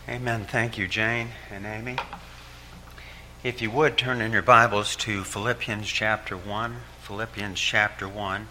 Amen. Thank you, Jane and Amy. If you would, turn in your Bibles to Philippians chapter 1. Philippians chapter 1.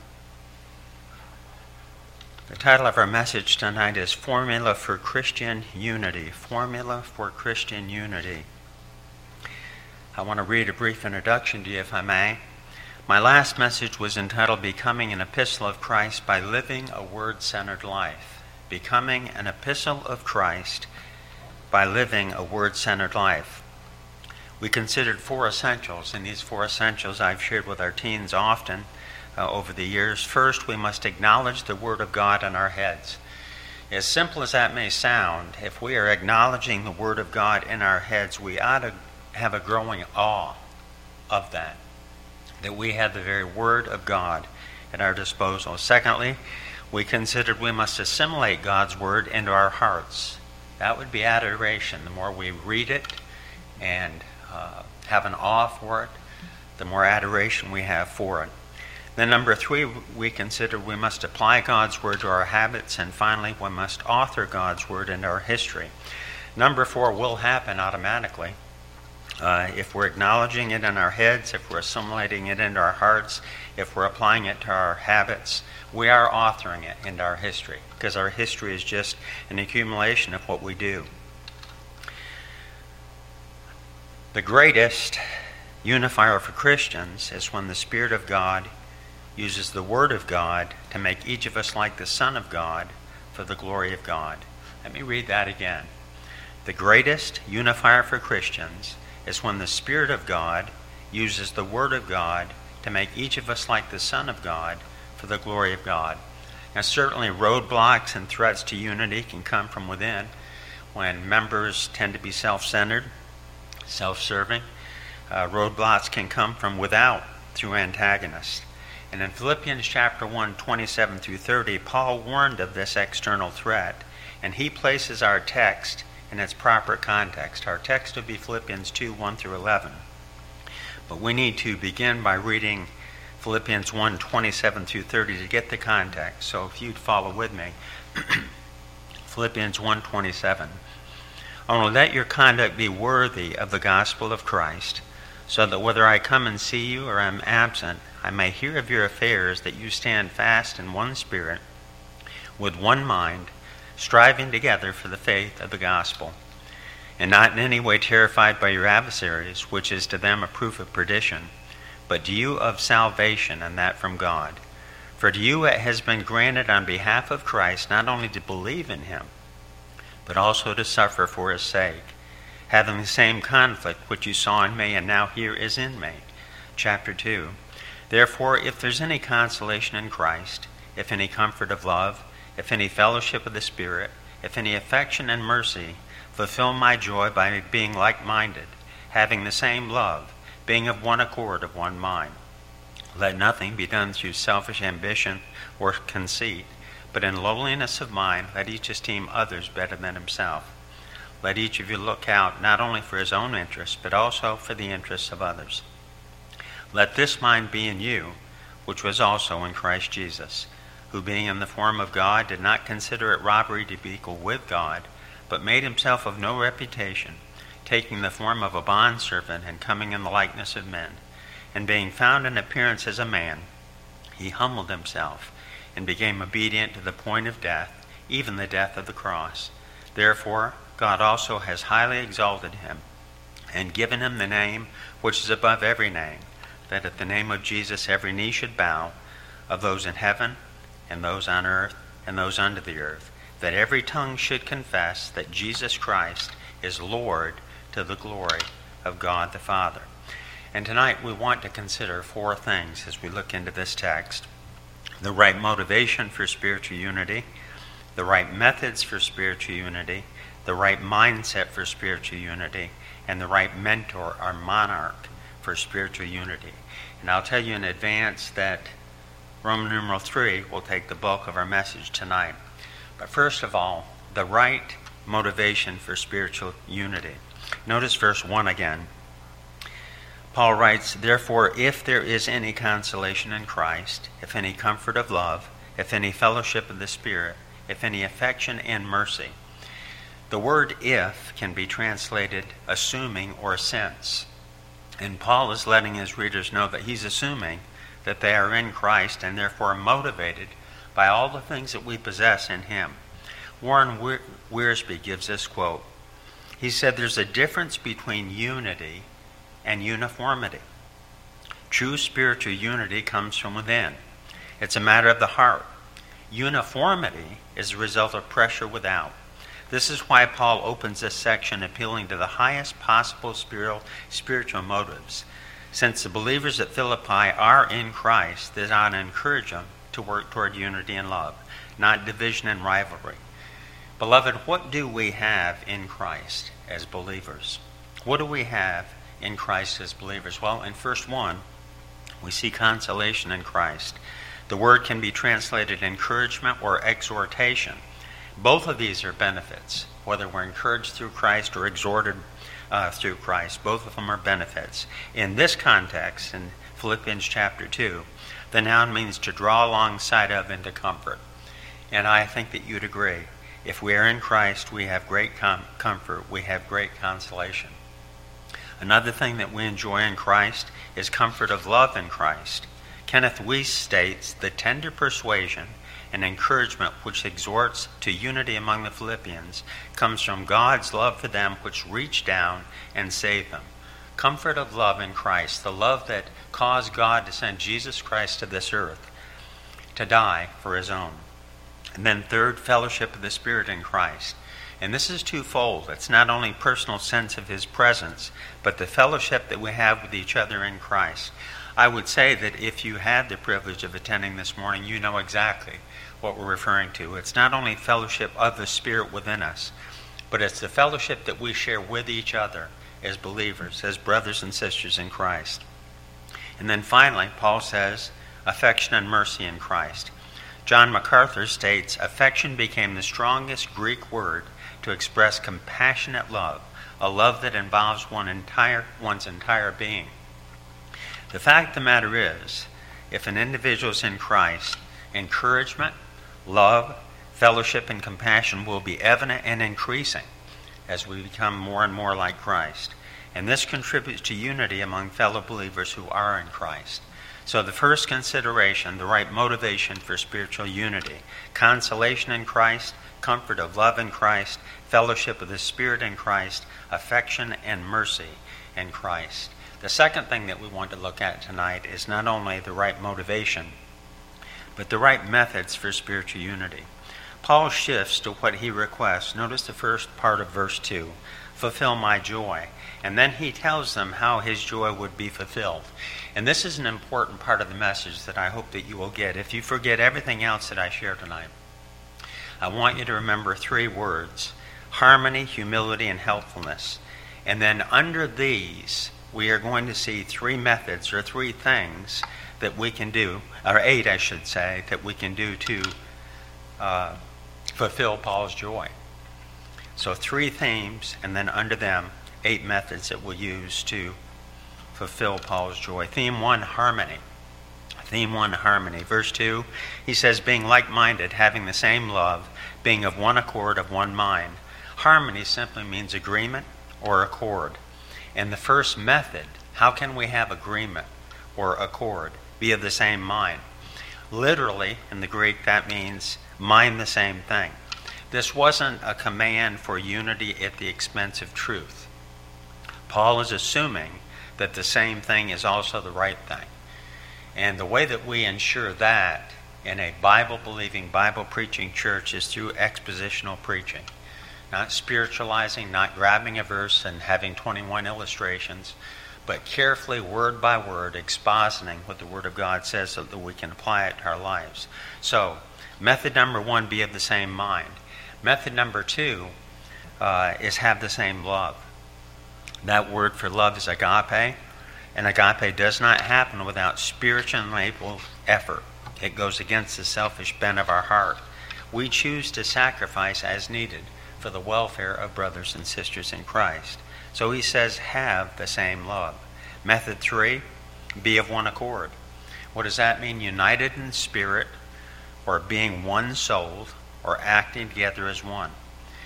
The title of our message tonight is Formula for Christian Unity. Formula for Christian Unity. I want to read a brief introduction to you, if I may. My last message was entitled Becoming an Epistle of Christ by Living a Word-Centered Life. Becoming an Epistle of Christ by living a word-centered life. We considered four essentials, and these four essentials I've shared with our teens often over the years. First, we must acknowledge the Word of God in our heads. As simple as that may sound, if we are acknowledging the Word of God in our heads, we ought to have a growing awe of that we have the very Word of God at our disposal. Secondly, we considered we must assimilate God's Word into our hearts. That would be adoration. The more we read it and have an awe for it, the more adoration we have for it. Then number three, we consider we must apply God's Word to our habits, and finally we must author God's Word into our history. Number four will happen automatically. If we're acknowledging it in our heads, if we're assimilating it into our hearts, if we're applying it to our habits, we are authoring it into our history, because our history is just an accumulation of what we do. The greatest unifier for Christians is when the Spirit of God uses the Word of God to make each of us like the Son of God for the glory of God. Let me read that again. The greatest unifier for Christians is when the Spirit of God uses the Word of God to make each of us like the Son of God for the glory of God. Now, certainly roadblocks and threats to unity can come from within when members tend to be self-centered, self-serving. Roadblocks can come from without through antagonists. And in Philippians chapter 1, 27 through 30, Paul warned of this external threat, and he places our text in its proper context. Our text would be Philippians 2, 1 through 11. But we need to begin by reading Philippians 1, 27 through 30 to get the context. So if you'd follow with me. Philippians 1, 27. Only let your conduct be worthy of the gospel of Christ, so that whether I come and see you or am absent, I may hear of your affairs, that you stand fast in one spirit, with one mind, striving together for the faith of the gospel, and not in any way terrified by your adversaries, which is to them a proof of perdition, but to you of salvation, and that from God. For to you it has been granted on behalf of Christ not only to believe in him, but also to suffer for his sake, having the same conflict which you saw in me and now here is in me. Chapter 2. Therefore, if there's any consolation in Christ, if any comfort of love, if any fellowship of the Spirit, if any affection and mercy, fulfill my joy by being like-minded, having the same love, being of one accord, of one mind. Let nothing be done through selfish ambition or conceit, but in lowliness of mind let each esteem others better than himself. Let each of you look out not only for his own interests, but also for the interests of others. Let this mind be in you, which was also in Christ Jesus, who being in the form of God did not consider it robbery to be equal with God, but made himself of no reputation, taking the form of a bondservant and coming in the likeness of men. And being found in appearance as a man, he humbled himself and became obedient to the point of death, even the death of the cross. Therefore, God also has highly exalted him and given him the name which is above every name, that at the name of Jesus every knee should bow, of those in heaven and those on earth and those under the earth, that every tongue should confess that Jesus Christ is Lord, to the glory of God the Father. And tonight we want to consider four things as we look into this text: the right motivation for spiritual unity, the right methods for spiritual unity, the right mindset for spiritual unity, and the right mentor or monarch for spiritual unity. And I'll tell you in advance that Roman numeral 3 will take the bulk of our message tonight. But first of all, the right motivation for spiritual unity. Notice verse 1 again. Paul writes, therefore, if there is any consolation in Christ, if any comfort of love, if any fellowship of the Spirit, if any affection and mercy. The word if can be translated assuming or since. And Paul is letting his readers know that he's assuming that they are in Christ and therefore motivated by all the things that we possess in him. Warren Wiersbe gives this quote. He said, "There's a difference between unity and uniformity. True spiritual unity comes from within. It's a matter of the heart. Uniformity is a result of pressure without. This is why Paul opens this section appealing to the highest possible spiritual motives. Since the believers at Philippi are in Christ, they ought to encourage them to work toward unity and love, not division and rivalry. Beloved, what do we have in Christ as believers? What do we have in Christ as believers? Well, in verse 1, we see consolation in Christ. The word can be translated encouragement or exhortation. Both of these are benefits, whether we're encouraged through Christ or exhorted through Christ. Both of them are benefits. In this context, in Philippians chapter 2, the noun means to draw alongside of and to comfort. And I think that you'd agree. If we are in Christ, we have great comfort. We have great consolation. Another thing that we enjoy in Christ is comfort of love in Christ. Kenneth Wuest states, "The tender persuasion and encouragement which exhorts to unity among the Philippians comes from God's love for them which reached down and saved them." Comfort of love in Christ, the love that caused God to send Jesus Christ to this earth to die for his own. And then third, fellowship of the Spirit in Christ. And this is twofold. It's not only personal sense of his presence, but the fellowship that we have with each other in Christ. I would say that if you had the privilege of attending this morning, you know exactly what we're referring to. It's not only fellowship of the Spirit within us, but it's the fellowship that we share with each other as believers, as brothers and sisters in Christ. And then finally, Paul says, affection and mercy in Christ. John MacArthur states, affection became the strongest Greek word to express compassionate love, a love that involves one's entire being. The fact of the matter is, if an individual is in Christ, encouragement, love, fellowship, and compassion will be evident and increasing as we become more and more like Christ. And this contributes to unity among fellow believers who are in Christ. So the first consideration, the right motivation for spiritual unity, consolation in Christ, comfort of love in Christ, fellowship of the Spirit in Christ, affection and mercy in Christ. The second thing that we want to look at tonight is not only the right motivation, but the right methods for spiritual unity. Paul shifts to what he requests. Notice the first part of verse 2, fulfill my joy. And then he tells them how his joy would be fulfilled. And this is an important part of the message that I hope that you will get. If you forget everything else that I share tonight, I want you to remember three words: harmony, humility, and helpfulness. And then under these, we are going to see three methods or three things that we can do, or 8 I should say, that we can do to fulfill Paul's joy. So 3 themes, and then under them 8 methods that we'll use to fulfill Paul's joy. Theme 1, harmony. Theme 1, harmony. Verse 2, he says, being like-minded, having the same love, being of one accord, of one mind. Harmony simply means agreement or accord. And the first method, how can we have agreement or accord? Be of the same mind. Literally, in the Greek, that means mind the same thing. This wasn't a command for unity at the expense of truth. Paul is assuming that the same thing is also the right thing. And the way that we ensure that in a Bible-believing, Bible-preaching church is through expositional preaching. Not spiritualizing, not grabbing a verse and having 21 illustrations, but carefully, word by word, expositing what the Word of God says so that we can apply it to our lives. So, method number 1, be of the same mind. Method number 2 is have the same love. That word for love is agape, and agape does not happen without spiritual effort. It goes against the selfish bent of our heart. We choose to sacrifice as needed for the welfare of brothers and sisters in Christ. So he says, have the same love. Method 3, be of one accord. What does that mean? United in spirit, or being one souled, or acting together as one.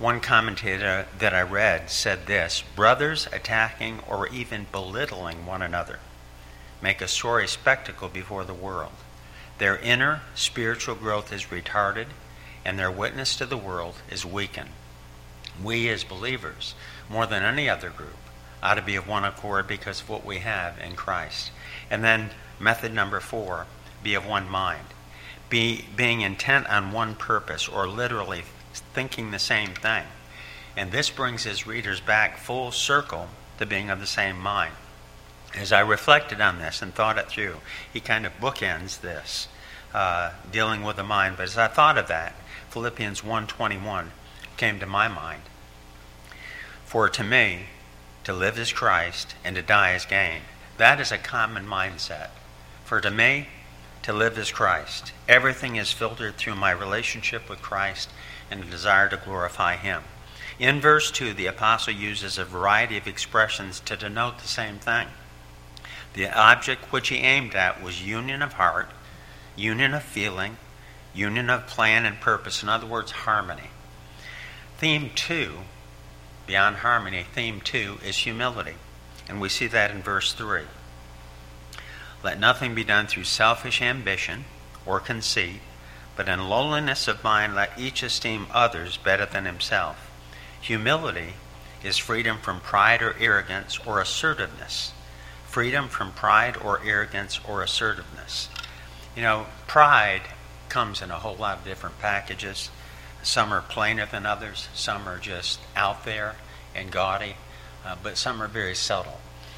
One commentator that I read said this: brothers attacking or even belittling one another make a sorry spectacle before the world. Their inner spiritual growth is retarded, and their witness to the world is weakened. We as believers, more than any other group, ought to be of one accord because of what we have in Christ. And then method number 4, be of one mind. Being intent on one purpose, or literally thinking the same thing. And this brings his readers back full circle to being of the same mind. As I reflected on this and thought it through, he kind of bookends this, dealing with the mind. But as I thought of that, Philippians 1:21 came to my mind. For to me, to live is Christ, and to die is gain. That is a common mindset. For to me, to live is Christ. Everything is filtered through my relationship with Christ and a desire to glorify Him. In verse 2, the apostle uses a variety of expressions to denote the same thing. The object which he aimed at was union of heart, union of feeling, union of plan and purpose. In other words, harmony. Theme 2, beyond harmony, theme 2 is humility. And we see that in verse 3. Let nothing be done through selfish ambition or conceit, but in lowliness of mind let each esteem others better than himself. Humility is freedom from pride or arrogance or assertiveness. Freedom from pride or arrogance or assertiveness. You know, pride comes in a whole lot of different packages. Some are plainer than others. Some are just out there and gaudy, but some are very subtle.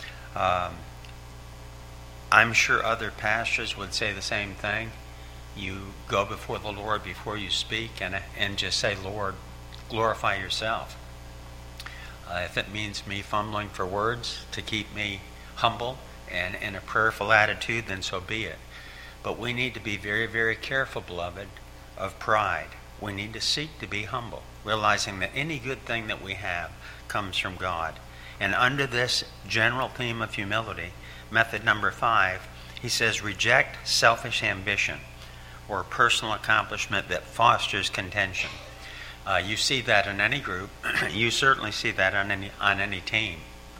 I'm sure other pastors would say the same thing. You go before the Lord before you speak and just say, Lord, glorify yourself. If it means me fumbling for words to keep me humble and in a prayerful attitude, then so be it. But we need to be very, very careful, beloved, of pride. We need to seek to be humble, realizing that any good thing that we have comes from God. And under this general theme of humility, method number 5, he says, reject selfish ambition or personal accomplishment that fosters contention. You see that in any group. You certainly see that on any team.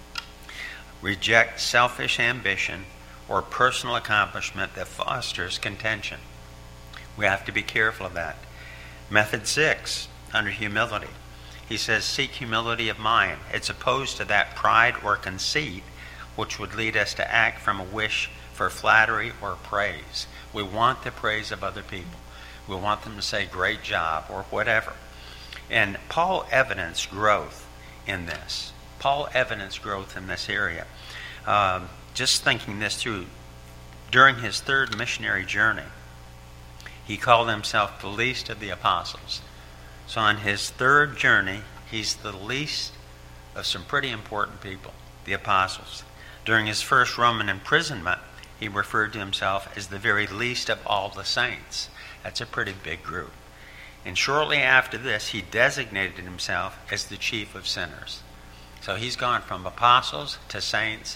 Reject selfish ambition or personal accomplishment that fosters contention. We have to be careful of that. Method 6, under humility, he says, seek humility of mind. It's opposed to that pride or conceit which would lead us to act from a wish for flattery or praise. We want the praise of other people. We want them to say, great job, or whatever. And Paul evidenced growth in this. Paul evidenced growth in this area. Just thinking this through, during his 3rd missionary journey, he called himself the least of the apostles. So on his 3rd journey, he's the least of some pretty important people, the apostles. During his first Roman imprisonment, he referred to himself as the very least of all the saints. That's a pretty big group. And shortly after this, he designated himself as the chief of sinners. So he's gone from apostles to saints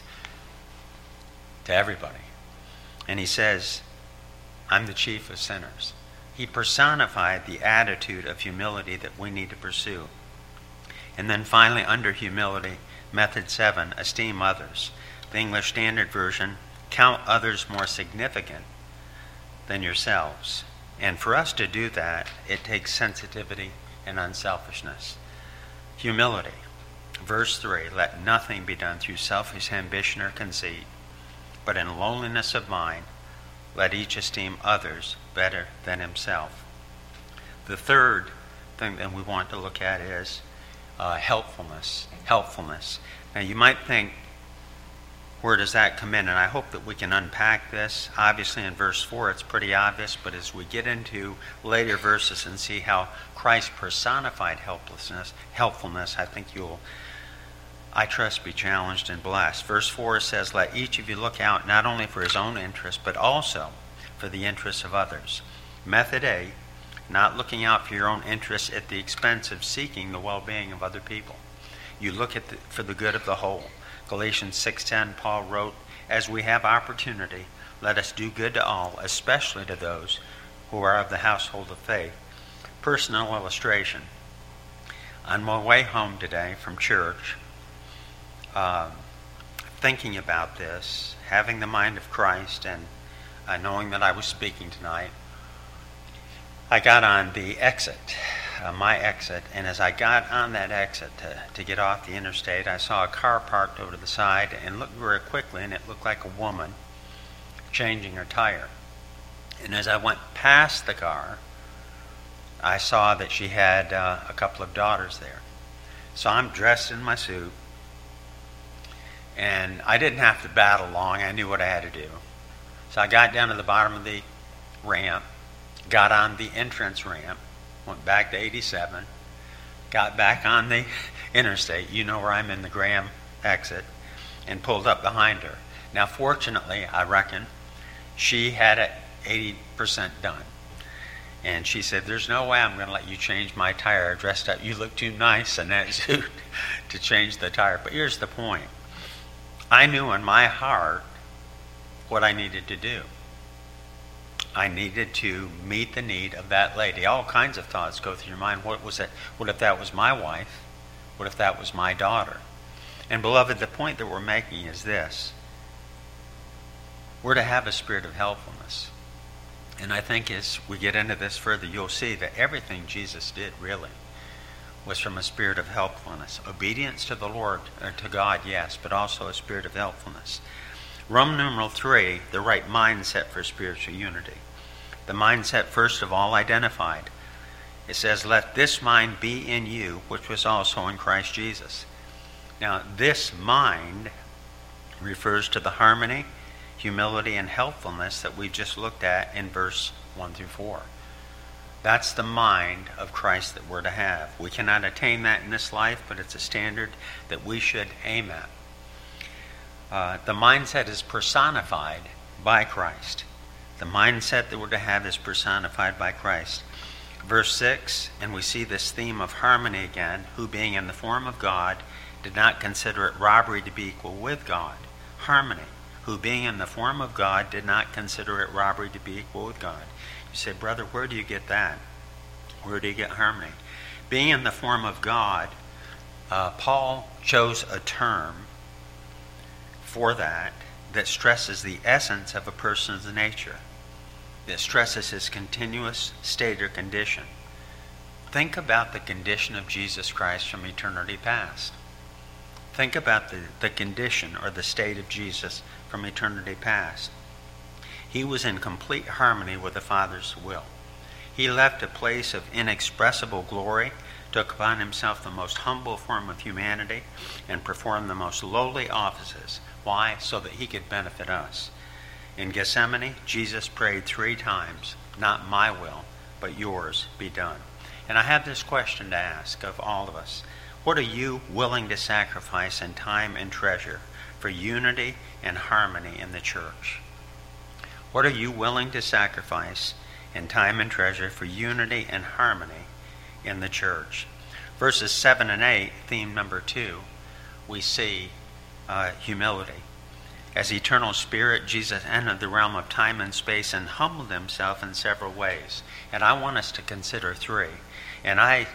to everybody. And he says, I'm the chief of sinners. He personified the attitude of humility that we need to pursue. And then finally, under humility, method 7, esteem others. The English Standard Version, count others more significant than yourselves. And for us to do that, it takes sensitivity and unselfishness. Humility. Verse 3, let nothing be done through selfish ambition or conceit, but in lowliness of mind, let each esteem others better than himself. The third thing that we want to look at is helpfulness. Helpfulness. Now you might think, where does that come in? And I hope that we can unpack this. Obviously in verse 4 it's pretty obvious, but as we get into later verses and see how Christ personified helpfulness, I think you'll, I trust, be challenged and blessed. Verse 4 says, let each of you look out not only for his own interest, but also for the interests of others. Method A, not looking out for your own interests at the expense of seeking the well-being of other people. You look at for the good of the whole. Galatians 6:10, Paul wrote, as we have opportunity, let us do good to all, especially to those who are of the household of faith. Personal illustration. On my way home today from church, thinking about this, having the mind of Christ, and knowing that I was speaking tonight, I got on the exit, my exit, and as I got on that exit to get off the interstate, I saw a car parked over to the side and looked very quickly, and it looked like a woman changing her tire. And as I went past the car, I saw that she had a couple of daughters there. So I'm dressed in my suit, and I didn't have to battle long. I knew what I had to do. So I got down to the bottom of the ramp, got on the entrance ramp, went back to 87, got back on the interstate, you know where I'm in the Graham exit, and pulled up behind her. Now fortunately, I reckon, she had it 80% done. And she said, there's no way I'm going to let you change my tire. I dressed up. You look too nice in that suit to change the tire. But here's the point. I knew in my heart what I needed to do. I needed to meet the need of that lady. All kinds of thoughts go through your mind. What was it? What if that was my wife? What if that was my daughter? And beloved, the point that we're making is this. We're to have a spirit of helpfulness. And I think as we get into this further, you'll see that everything Jesus did really was from a spirit of helpfulness. Obedience to the Lord, or to God, yes, but also a spirit of helpfulness. Roman numeral 3, the right mindset for spiritual unity. The mindset, first of all, identified. It says, let this mind be in you, which was also in Christ Jesus. Now, this mind refers to the harmony, humility, and helpfulness that we just looked at in verse 1 through 4. That's the mind of Christ that we're to have. We cannot attain that in this life, but it's a standard that we should aim at. The mindset is personified by Christ. The mindset that we're to have is personified by Christ. Verse 6, and we see this theme of harmony again, who being in the form of God did not consider it robbery to be equal with God. Harmony. Who being in the form of God did not consider it robbery to be equal with God. You say, brother, where do you get that? Where do you get harmony? Being in the form of God, Paul chose a term for that stresses the essence of a person's nature, that stresses his continuous state or condition. Think about the condition of Jesus Christ from eternity past. Think about the condition or the state of Jesus from eternity past. He was in complete harmony with the Father's will. He left a place of inexpressible glory, took upon himself the most humble form of humanity, and performed the most lowly offices. Why? So that he could benefit us. In Gethsemane, Jesus prayed 3 times, not my will, but yours be done. And I have this question to ask of all of us. What are you willing to sacrifice in time and treasure for unity and harmony in the church? What are you willing to sacrifice in time and treasure for unity and harmony in the church? Verses 7 and 8, theme number 2, we see humility. As eternal spirit, Jesus entered the realm of time and space and humbled himself in several ways. And I want us to consider 3. And I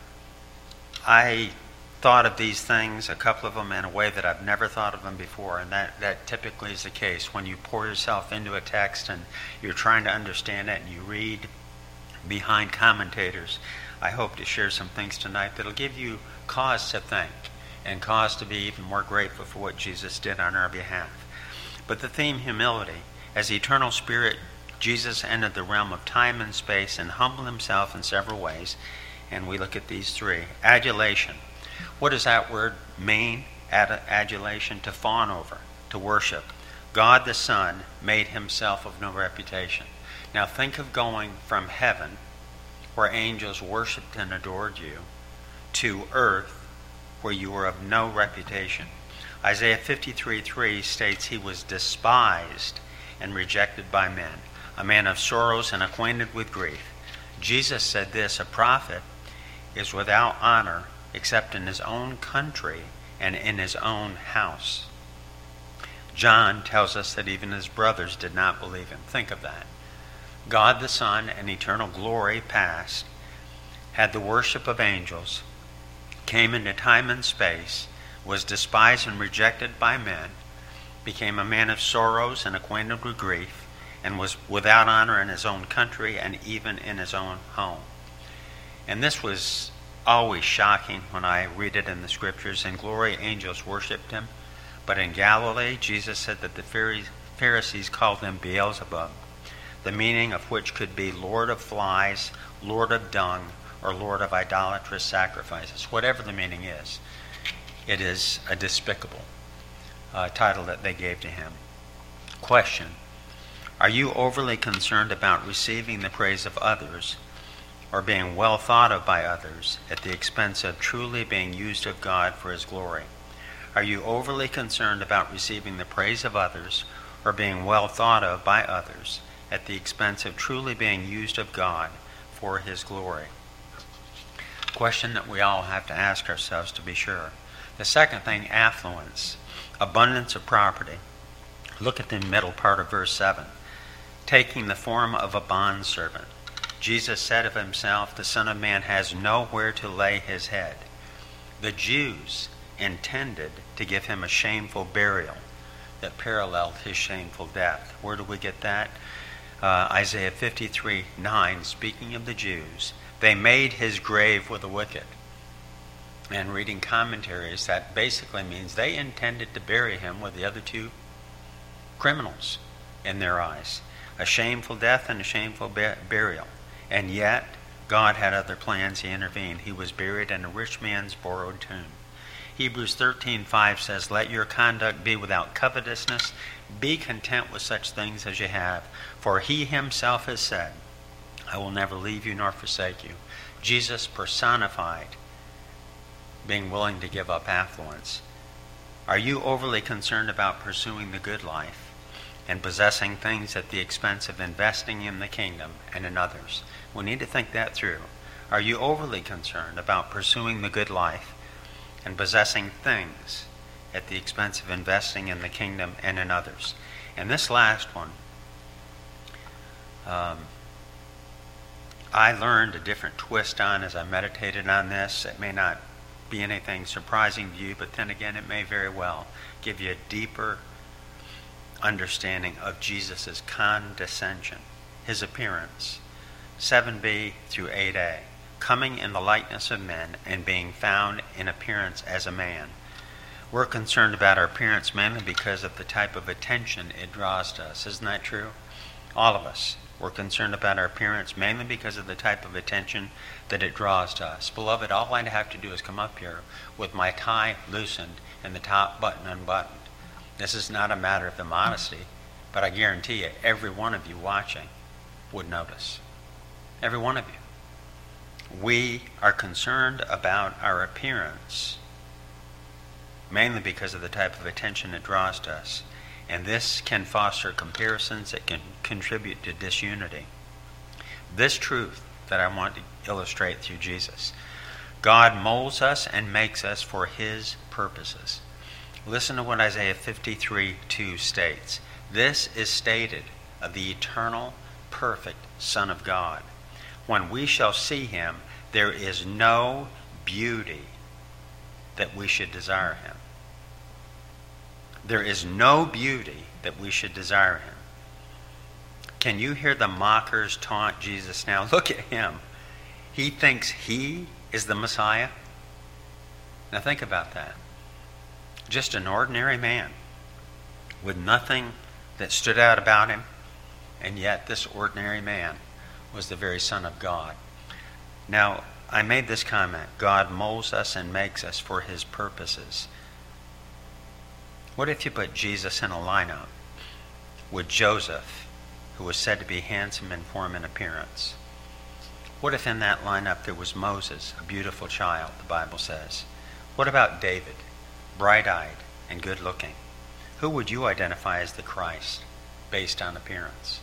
thought of these things, a couple of them, in a way that I've never thought of them before, and that typically is the case when you pour yourself into a text and you're trying to understand it and you read behind commentators. I hope to share some things tonight that'll give you cause to think and cause to be even more grateful for what Jesus did on our behalf. But the theme, humility. As eternal spirit, Jesus entered the realm of time and space and humbled himself in several ways, and we look at these 3. Adulation. What does that word mean? Adulation, to fawn over, to worship. God the Son made himself of no reputation. Now think of going from heaven, where angels worshipped and adored you, to earth, where you were of no reputation. Isaiah 53:3 states he was despised and rejected by men, a man of sorrows and acquainted with grief. Jesus said this, a prophet is without honor except in his own country and in his own house. John tells us that even his brothers did not believe him. Think of that. God the Son in eternal glory past had the worship of angels came into time and space, was despised and rejected by men, became a man of sorrows and acquainted with grief, and was without honor in his own country and even in his own home. And this was always shocking when I read it in the scriptures. In glory, angels worshipped him, but in Galilee, Jesus said that the Pharisees called him Beelzebub, the meaning of which could be Lord of flies, Lord of dung, or Lord of idolatrous sacrifices. Whatever the meaning is, it is a despicable title that they gave to him. Question: are you overly concerned about receiving the praise of others or being well thought of by others at the expense of truly being used of God for his glory? Are you overly concerned about receiving the praise of others or being well thought of by others at the expense of truly being used of God for his glory? Question that we all have to ask ourselves, to be sure. The second thing, affluence, abundance of property. Look at the middle part of verse 7. Taking the form of a bondservant, Jesus said of himself, the Son of Man has nowhere to lay his head. The Jews intended to give him a shameful burial that paralleled his shameful death. Where do we get that? Isaiah 53:9, speaking of the Jews, they made his grave with the wicked. And reading commentaries, that basically means they intended to bury him with the other two criminals in their eyes. A shameful death and a shameful burial. And yet, God had other plans. He intervened. He was buried in a rich man's borrowed tomb. Hebrews 13:5 says, let your conduct be without covetousness. Be content with such things as you have. For he himself has said, I will never leave you nor forsake you. Jesus personified being willing to give up affluence. Are you overly concerned about pursuing the good life and possessing things at the expense of investing in the kingdom and in others? We need to think that through. Are you overly concerned about pursuing the good life and possessing things at the expense of investing in the kingdom and in others? And this last one, I learned a different twist on as I meditated on this. It may not be anything surprising to you, but then again, it may very well give you a deeper understanding of Jesus' condescension, his appearance. 7b through 8a, coming in the likeness of men and being found in appearance as a man. We're concerned about our appearance mainly because of the type of attention it draws to us. Isn't that true? All of us. We're concerned about our appearance mainly because of the type of attention that it draws to us. Beloved, all I'd have to do is come up here with my tie loosened and the top button unbuttoned. This is not a matter of immodesty, but I guarantee you, every one of you watching would notice. Every one of you. We are concerned about our appearance mainly because of the type of attention it draws to us. And this can foster comparisons that can contribute to disunity. This truth that I want to illustrate through Jesus. God molds us and makes us for his purposes. Listen to what Isaiah 53:2 states. This is stated of the eternal, perfect Son of God. When we shall see him, there is no beauty that we should desire him. There is no beauty that we should desire him. Can you hear the mockers taunt Jesus now? Look at him. He thinks he is the Messiah. Now think about that. Just an ordinary man with nothing that stood out about him, and yet this ordinary man was the very Son of God. Now, I made this comment, God molds us and makes us for his purposes. What if you put Jesus in a lineup with Joseph, who was said to be handsome in form and appearance? What if in that lineup there was Moses, a beautiful child, the Bible says? What about David, bright-eyed and good-looking? Who would you identify as the Christ based on appearance?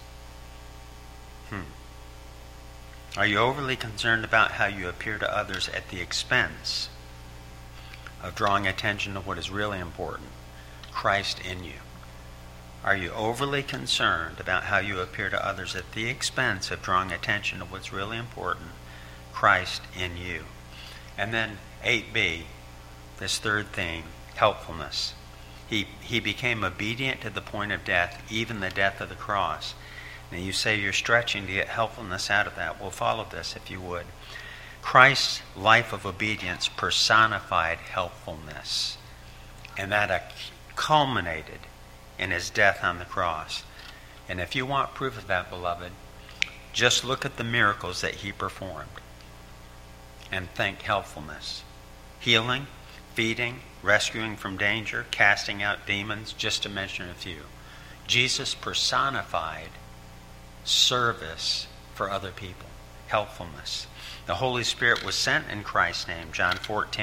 Are you overly concerned about how you appear to others at the expense of drawing attention to what is really important? Christ in you. Are you overly concerned about how you appear to others at the expense of drawing attention to what's really important? Christ in you. And then 8b, this third thing, helpfulness. He became obedient to the point of death, even the death of the cross. Now you say you're stretching to get helpfulness out of that. Well, follow this if you would. Christ's life of obedience personified helpfulness, and that culminated in his death on the cross. And if you want proof of that, beloved, just look at the miracles that he performed and think helpfulness. Healing, feeding, rescuing from danger, casting out demons, just to mention a few. Jesus personified service for other people, helpfulness. The Holy Spirit was sent in Christ's name. John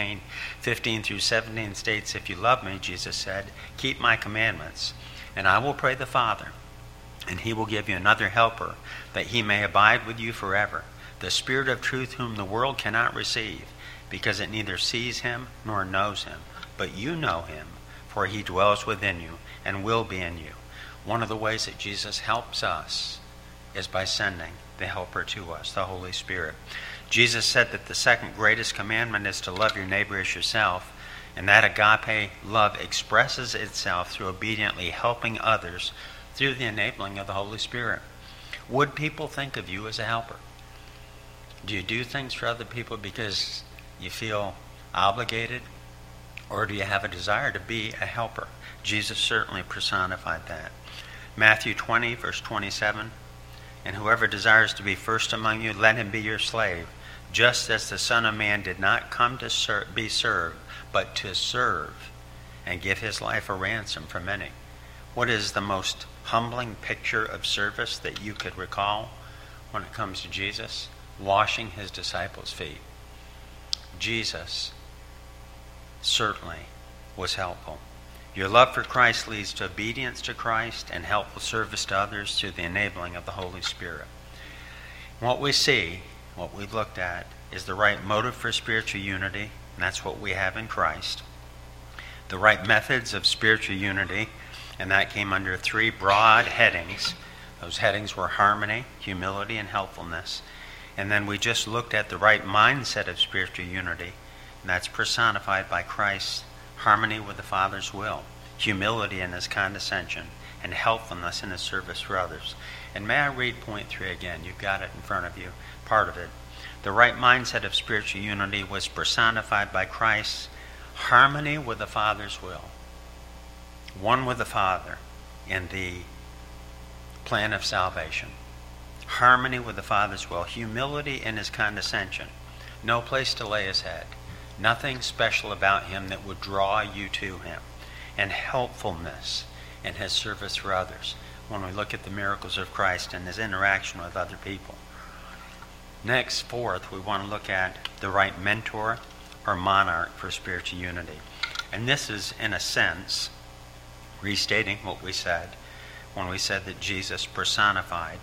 14:15-17 states, "If you love me," Jesus said, "keep my commandments, and I will pray the Father, and he will give you another helper, that he may abide with you forever, the Spirit of truth whom the world cannot receive, because it neither sees him nor knows him. But you know him, for he dwells within you and will be in you." One of the ways that Jesus helps us is by sending the helper to us, the Holy Spirit. Jesus said that the second greatest commandment is to love your neighbor as yourself, and that agape love expresses itself through obediently helping others through the enabling of the Holy Spirit. Would people think of you as a helper? Do you do things for other people because you feel obligated? Or do you have a desire to be a helper? Jesus certainly personified that. Matthew 20:27, "And whoever desires to be first among you, let him be your slave, just as the Son of Man did not come to be served, but to serve, and give his life a ransom for many." What is the most humbling picture of service that you could recall when it comes to Jesus? Washing his disciples' feet. Jesus certainly was helpful. Your love for Christ leads to obedience to Christ and helpful service to others through the enabling of the Holy Spirit. What we see, what we've looked at, is the right motive for spiritual unity, and that's what we have in Christ. The right methods of spiritual unity, and that came under three broad headings. Those headings were harmony, humility, and helpfulness. And then we just looked at the right mindset of spiritual unity, and that's personified by Christ's harmony with the Father's will, humility in his condescension, and helpfulness in his service for others. And may I read point 3 again? You've got it in front of you, part of it. The right mindset of spiritual unity was personified by Christ's harmony with the Father's will, one with the Father in the plan of salvation. Harmony with the Father's will, humility in his condescension, no place to lay his head, nothing special about him that would draw you to him, and helpfulness in his service for others when we look at the miracles of Christ and his interaction with other people. Next, fourth, we want to look at the right mentor or monarch for spiritual unity. And this is, in a sense, restating what we said when we said that Jesus personified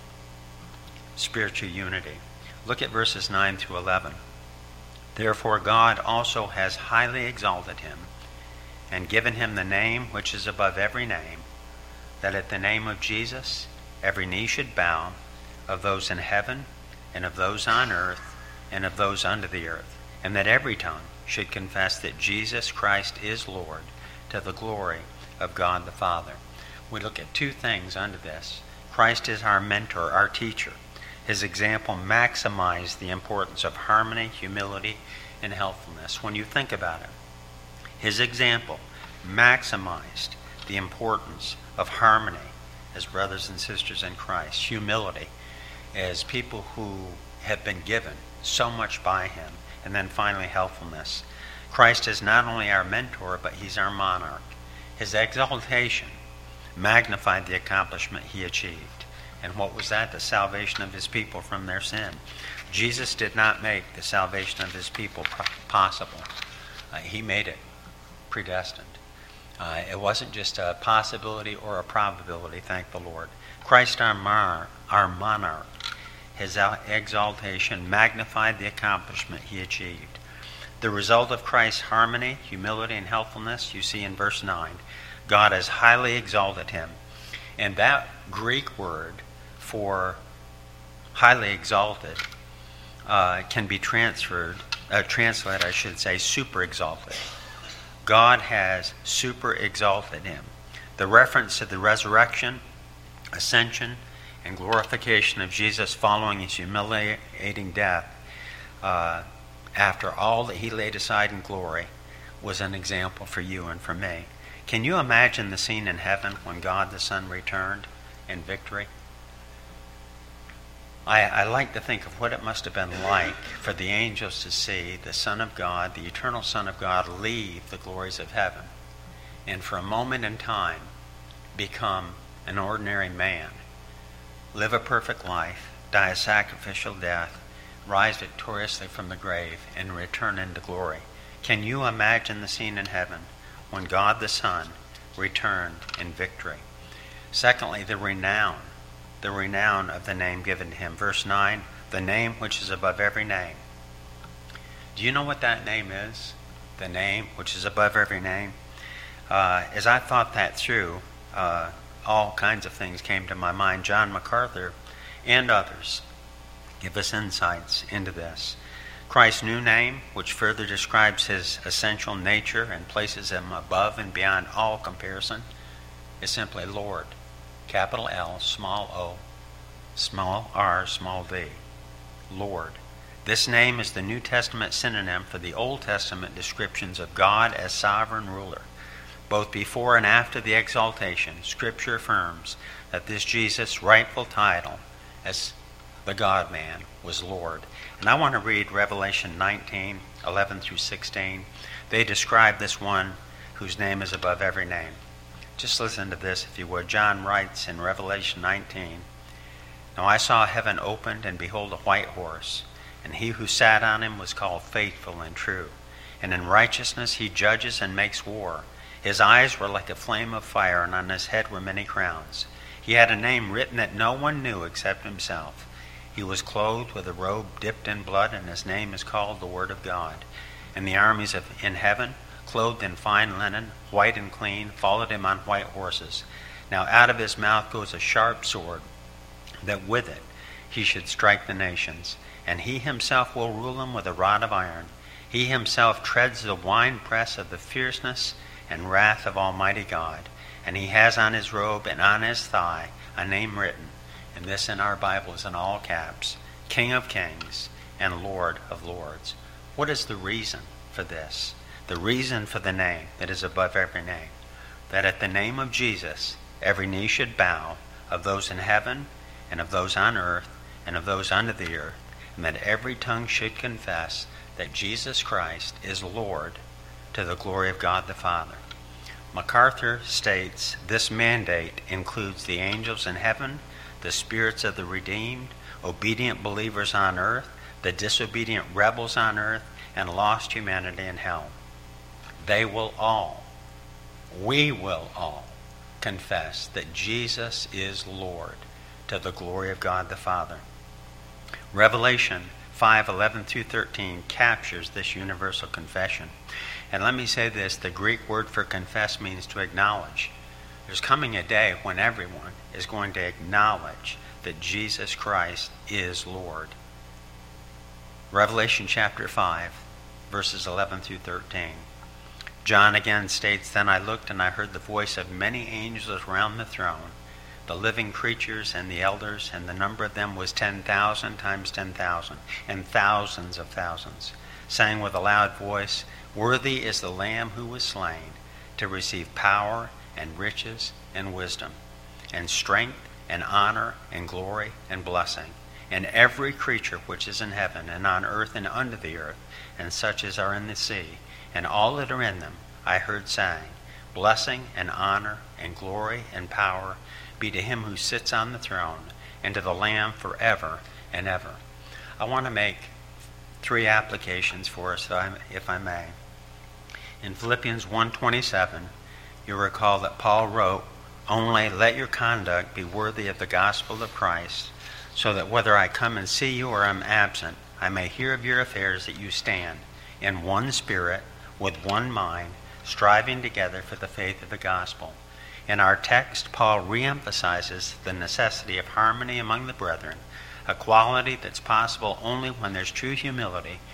spiritual unity. Look at verses 9-11. "Therefore God also has highly exalted him, and given him the name which is above every name, that at the name of Jesus every knee should bow, of those in heaven, and of those on earth, and of those under the earth, and that every tongue should confess that Jesus Christ is Lord, to the glory of God the Father." We look at two things under this. Christ is our mentor, our teacher. His example maximized the importance of harmony, humility, and helpfulness. When you think about it, his example maximized the importance of harmony as brothers and sisters in Christ, humility as people who have been given so much by him, and then finally helpfulness. Christ is not only our mentor, but he's our monarch. His exaltation magnified the accomplishment he achieved. And what was that? The salvation of his people from their sin. Jesus did not make the salvation of his people possible. He made it predestined. It wasn't just a possibility or a probability, thank the Lord. Christ, our monarch, his exaltation magnified the accomplishment he achieved. The result of Christ's harmony, humility, and helpfulness, you see in verse 9. God has highly exalted him. And that Greek word for highly exalted can be transferred translate, I should say, super exalted. God has super exalted him. The reference to the resurrection, ascension, and glorification of Jesus following his humiliating death after all that he laid aside in glory was an example for you and for me. Can you imagine the scene in heaven when God the Son returned in victory? I like to think of what it must have been like for the angels to see the Son of God, the eternal Son of God, leave the glories of heaven and for a moment in time become an ordinary man, live a perfect life, die a sacrificial death, rise victoriously from the grave, and return into glory. Can you imagine the scene in heaven when God the Son returned in victory? Secondly, the renown of the name given to him. Verse 9, the name which is above every name. Do you know what that name is? The name which is above every name? As I thought that through, all kinds of things came to my mind. John MacArthur and others give us insights into this. Christ's new name, which further describes his essential nature and places him above and beyond all comparison, is simply Lord. Capital L, small o, small r, small v. Lord. This name is the New Testament synonym for the Old Testament descriptions of God as sovereign ruler. Both before and after the exaltation, Scripture affirms that this Jesus' rightful title as the God-man was Lord. And I want to read Revelation 19, 11 through 16. They describe this one whose name is above every name. Just listen to this, if you would. John writes in Revelation 19, Now I saw heaven opened, and behold a white horse, and he who sat on him was called Faithful and True. And in righteousness he judges and makes war. His eyes were like a flame of fire, and on his head were many crowns. He had a name written that no one knew except himself. He was clothed with a robe dipped in blood, and his name is called the Word of God. And the armies in heaven, clothed in fine linen, white and clean, followed him on white horses. Now out of his mouth goes a sharp sword, that with it he should strike the nations. And he himself will rule them with a rod of iron. He himself treads the winepress of the fierceness and wrath of Almighty God. And he has on his robe and on his thigh a name written, and this in our Bible is in all caps, King of Kings and Lord of Lords. What is the reason for this? The reason for the name that is above every name. That at the name of Jesus, every knee should bow, of those in heaven, and of those on earth, and of those under the earth, and that every tongue should confess that Jesus Christ is Lord, to the glory of God the Father. MacArthur states this mandate includes the angels in heaven, the spirits of the redeemed, obedient believers on earth, the disobedient rebels on earth, and lost humanity in hell. They will all, we will all, confess that Jesus is Lord, to the glory of God the Father. Revelation 5:11 through 13 captures this universal confession. And let me say this, the Greek word for confess means to acknowledge. There's coming a day when everyone is going to acknowledge that Jesus Christ is Lord. Revelation chapter 5, verses 11 through 13. John again states, Then I looked and I heard the voice of many angels around the throne, the living creatures and the elders, and the number of them was 10,000 times 10,000, and thousands of thousands, saying with a loud voice, Worthy is the Lamb who was slain to receive power and riches and wisdom and strength and honor and glory and blessing. And every creature which is in heaven and on earth and under the earth, and such as are in the sea, and all that are in them, I heard saying, Blessing and honor and glory and power be to him who sits on the throne and to the Lamb forever and ever. I want to make 3 applications for us, if I may. In Philippians 1:27, you recall that Paul wrote, Only let your conduct be worthy of the gospel of Christ, so that whether I come and see you or am absent, I may hear of your affairs that you stand in one spirit, with one mind, striving together for the faith of the gospel. In our text, Paul reemphasizes the necessity of harmony among the brethren, a quality that's possible only when there's true humility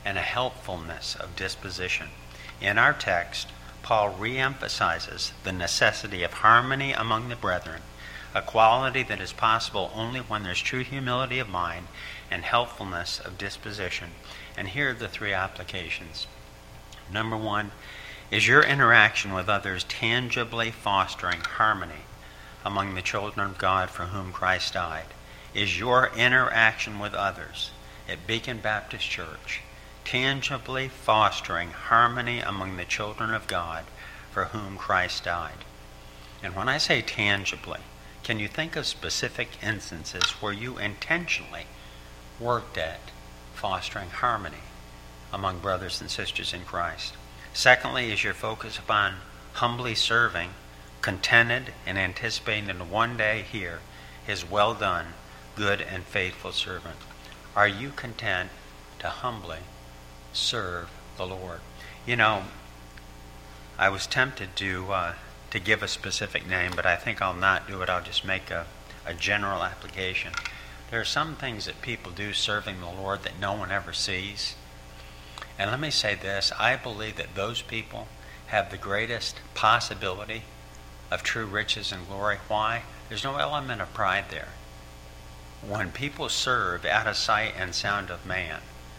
and a helpfulness of disposition. In our text, Paul re-emphasizes the necessity of harmony among the brethren, a quality that is possible only when there's true humility of mind and helpfulness of disposition. And here are the three applications. Number one, is your interaction with others tangibly fostering harmony among the children of God for whom Christ died? Is your interaction with others at Beacon Baptist Church tangibly fostering harmony among the children of God for whom Christ died? And when I say tangibly, can you think of specific instances where you intentionally worked at fostering harmony among brothers and sisters in Christ? Secondly, is your focus upon humbly serving, contented and anticipating to one day hear his well done, good and faithful servant? Are you content to humbly serve the Lord? You know, I was tempted to give a specific name, but I think I'll not do it. I'll just make a general application. There are some things that people do serving the Lord that no one ever sees. And let me say this, I believe that those people have the greatest possibility of true riches and glory. Why? There's no element of pride there. When people serve out of sight and sound of man,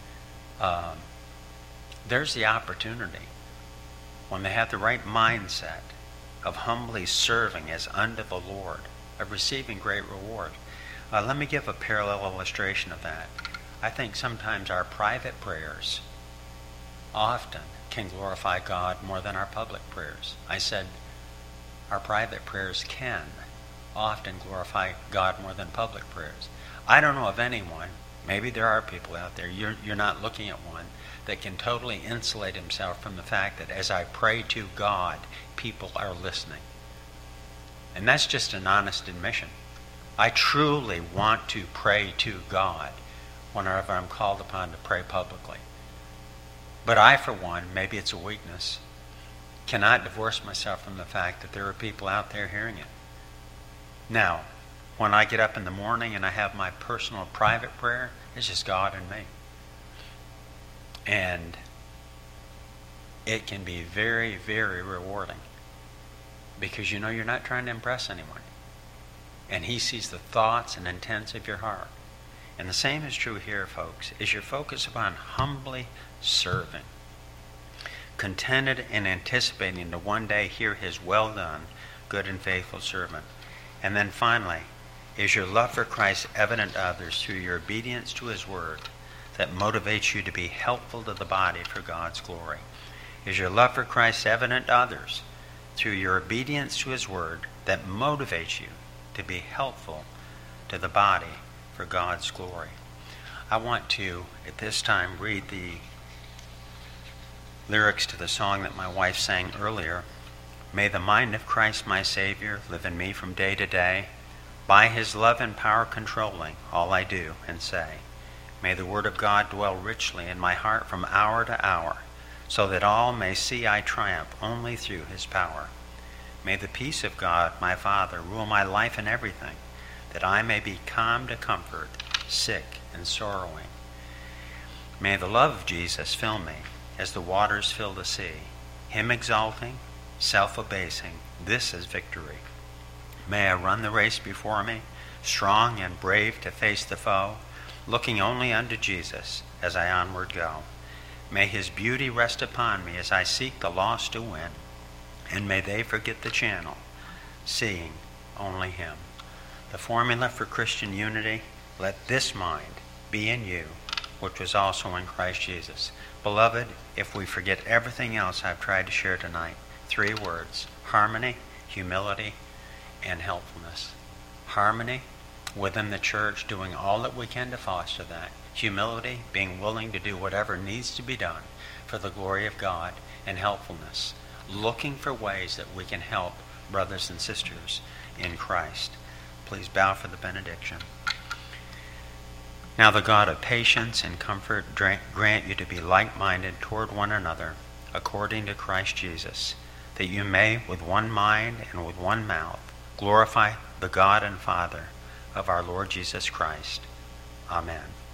there's the opportunity, when they have the right mindset of humbly serving as unto the Lord, of receiving great reward. Let me give a parallel illustration of that. I think sometimes our private prayers often can glorify God more than our public prayers. I said our private prayers can often glorify God more than public prayers. I don't know of anyone, maybe there are people out there, you're not looking at one, that can totally insulate himself from the fact that as I pray to God, people are listening. And that's just an honest admission. I truly want to pray to God whenever I'm called upon to pray publicly. But I, for one, maybe it's a weakness, cannot divorce myself from the fact that there are people out there hearing it. Now, when I get up in the morning and I have my personal private prayer, it's just God and me. And it can be very, very rewarding because you know you're not trying to impress anyone. And he sees the thoughts and intents of your heart. And the same is true here, folks. Is your focus upon humbly serving, contented and anticipating to one day hear his well done, good and faithful servant? And then finally, is your love for Christ evident to others through your obedience to his word that motivates you to be helpful to the body for God's glory? Is your love for Christ evident to others through your obedience to his word that motivates you to be helpful to the body for God's glory? I want to, at this time, read the lyrics to the song that my wife sang earlier. May the mind of Christ my Savior live in me from day to day, by his love and power controlling all I do and say. May the word of God dwell richly in my heart from hour to hour, so that all may see I triumph only through his power. May the peace of God, my Father, rule my life and everything, that I may be calm to comfort, sick and sorrowing. May the love of Jesus fill me as the waters fill the sea, him exalting, self-abasing, this is victory. May I run the race before me, strong and brave to face the foe, looking only unto Jesus as I onward go. May his beauty rest upon me as I seek the lost to win, and may they forget the channel, seeing only him. The formula for Christian unity, let this mind be in you, which was also in Christ Jesus. Beloved, if we forget everything else I've tried to share tonight, 3 words: harmony, humility, and helpfulness. Harmony within the church, doing all that we can to foster that. Humility, being willing to do whatever needs to be done for the glory of God. And helpfulness, looking for ways that we can help brothers and sisters in Christ. Please bow for the benediction. Now the God of patience and comfort grant you to be like-minded toward one another, according to Christ Jesus, that you may with one mind and with one mouth glorify the God and Father of our Lord Jesus Christ. Amen.